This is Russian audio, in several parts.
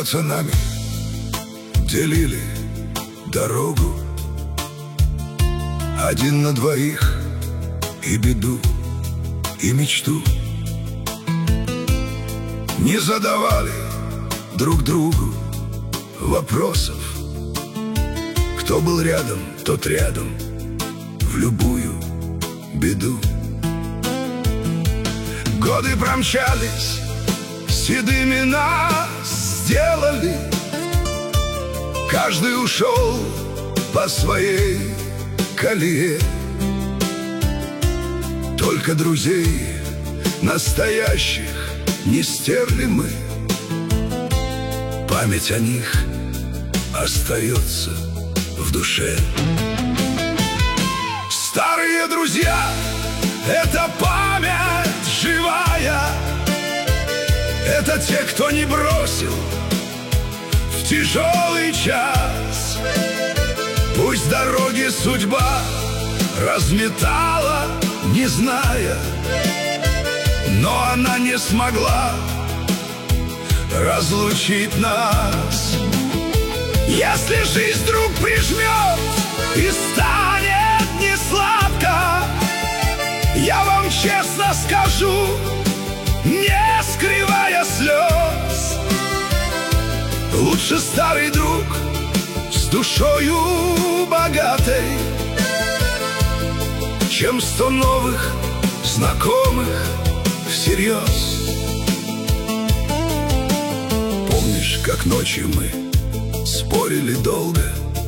пацанами делили дорогу, один на двоих, и беду, и мечту. Не задавали друг другу вопросов. Кто был рядом, тот рядом в любую беду. Годы промчались, седыми нас сделали. Каждый ушел по своей колее. Только друзей настоящих не стерли мы. Память о них остается в душе. Старые друзья — это память живая. Это те, кто не бросил в тяжелый час. Пусть дороги судьба разметала, не зная, но она не смогла разлучить нас. Если жизнь вдруг прижмет и станет несладко, я вам честно скажу, не скрывая слез: лучше старый друг с душою богатой, чем 100 новых знакомых всерьез. Помнишь, как ночью мы спорили долго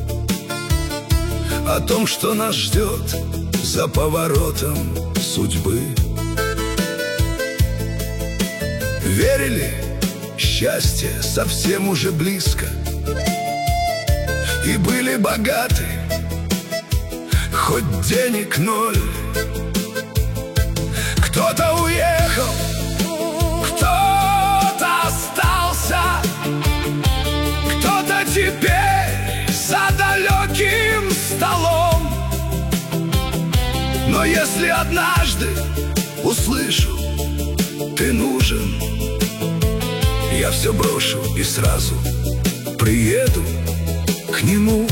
о том, что нас ждет за поворотом судьбы? Верили, счастье совсем уже близко, и были богаты, хоть денег ноль. Кто-то уехал, кто-то остался, кто-то теперь за далеким столом. Но если однажды услышу: ты нужен, я все брошу и сразу приеду к нему.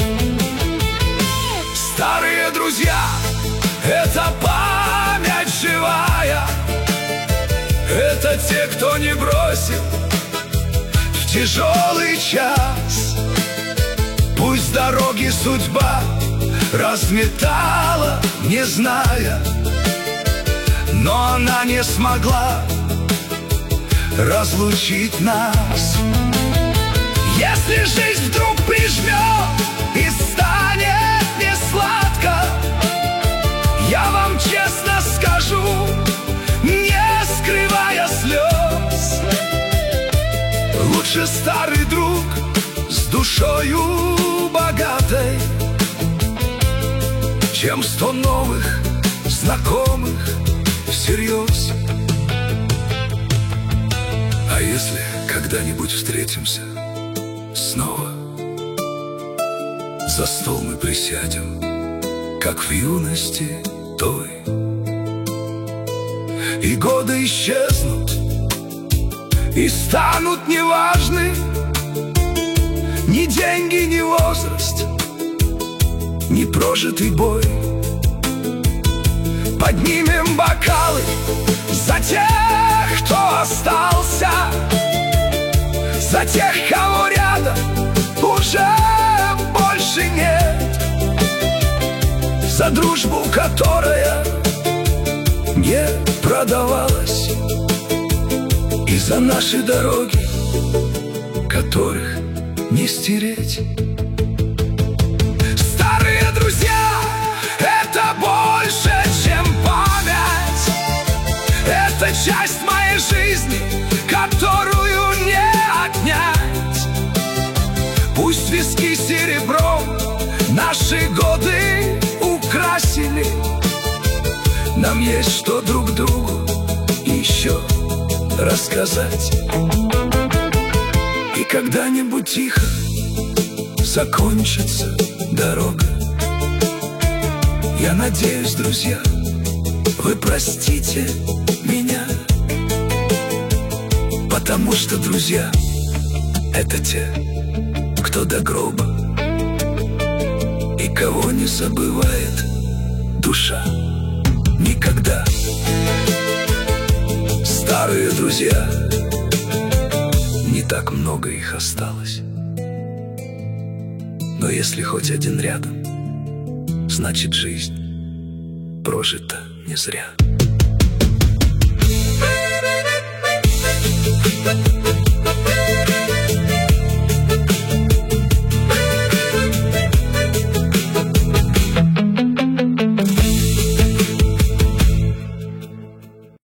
Старые друзья — это память живая. Это те, кто не бросил в тяжелый час. Пусть дороги судьба разметала, не зная, но она не смогла разлучить нас. Если жизнь вдруг прижмет и станет несладко, я вам честно скажу, не скрывая слез: лучше старый друг с душою богатой, чем 100 новых знакомых всерьез. А если когда-нибудь встретимся снова, за стол мы присядем, как в юности той, и годы исчезнут и станут неважны ни деньги, ни возраст, ни прожитый бой. Поднимем бокалы за тех, кто остался, за тех, кого рядом уже больше нет, за дружбу, которая не продавалась, и за наши дороги, которых не стереть. Старые друзья — это больше, чем память. Это часть моей жизни, которую не отнять. Пусть виски серебром наши годы украсили, нам есть что друг другу еще рассказать. И когда-нибудь тихо закончится дорога. Я надеюсь, друзья, вы простите меня, потому что, друзья, Это те, кто до гроба и кого не забывает душа никогда. Старые друзья, не так много их осталось, но если хоть один рядом, значит жизнь прожита не зря.